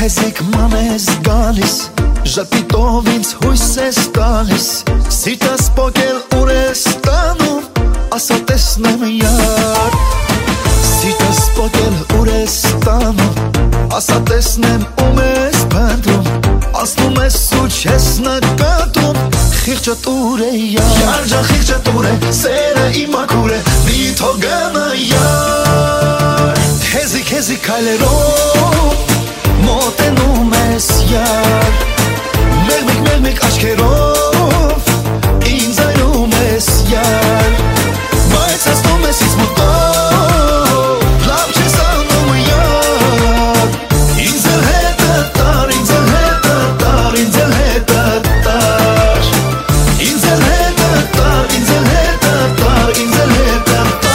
Հեզիկ մանես գալիս Ժպիտով ինձ հույս ես տալիս Սիրտս պոկել ուր ես տանում Ասա տեսնեմ յար Սիրտս պոկել ուր ես տանում Ասա տեսնեմ ում ես պնդում Ասնում ես ու չես նկատում Խիղճդ ուր է յար Յարջա խիղճդ ուր է Սերը իմ ակուր է Մի թո գնա յար Հեզիկ հեզիկ այլերով Մոտենում ես յար Մեկ աչքերով Ինձ այրում ես յար Բայց ասնում ես ինձ մոտով Լավ չես անում յար Ինձ էլ հետը տար, ինձ էլ հետը տար, ինձ էլ հետը տար Ինձ էլ հետը տար, ինձ էլ հետը տար, ինձ էլ հետը տար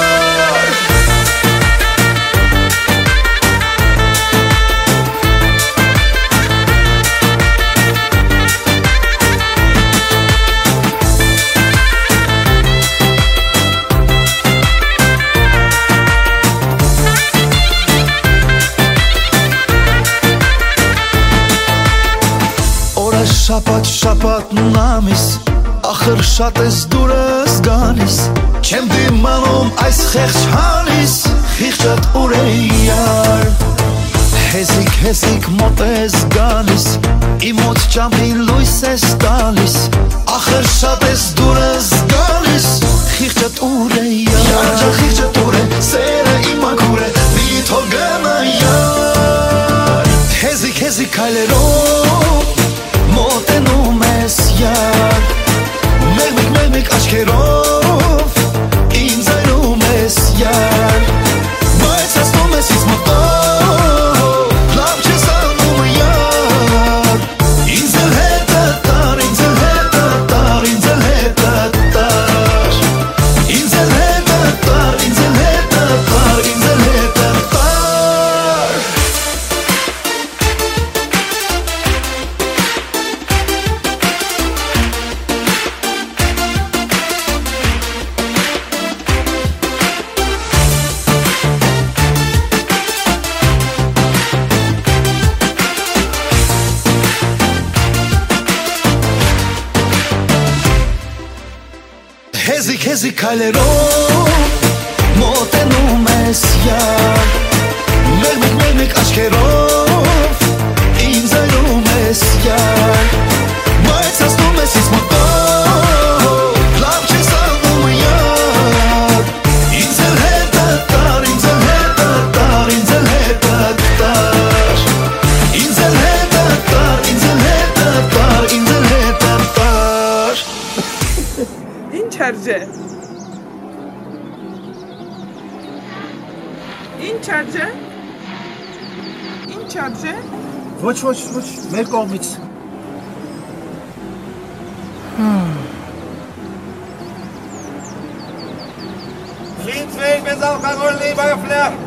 Շապատ նամիս Ախր շատ ես դուրս գալիս Չեմ դիմանում այս խեղճ հանիս Խիղճդ ուր է յար Հեզիկ մոտ ես գալիս Իմ մոտ ճամփին լույս ես տալիս Ախր շատ ես դուրս գալիս Խիղճդ ուր է յար Յարջա խիղճդ ուր է Սերը իմ ակուր է Մի թո գնա յար Հեզիկ այլերով Մոտենում ես յար Մեկ աչքերով Ինձ այրում ես յար Բայց ասնում ես ինձ մոտով Լավ չես անում յար Ինձ էլ հետը տար, ինձ էլ հետը տար, ինձ էլ հետը տար Ինձ էլ հետը տար, ինձ էլ հետը տար, ինձ էլ հետը տար Հեզիկ այլերով Մոտենում ես յար Մեկ աչքերով Ինձ այրում ես յար Բայց ասնում ես ինձ մոտով Լավ չես անում յար Ինձ էլ հետը տար, ինձ էլ հետը տար, ինձ էլ հետը տար Ինձ էլ հետը տար, ինձ էլ հետը տար, ինձ էլ հետը տար Ինչ արջե Ինչ արջե Ինչ արջե Ոչ, մեր կողմից Friedensweg, wenn es auch kein Rollen bei Flair.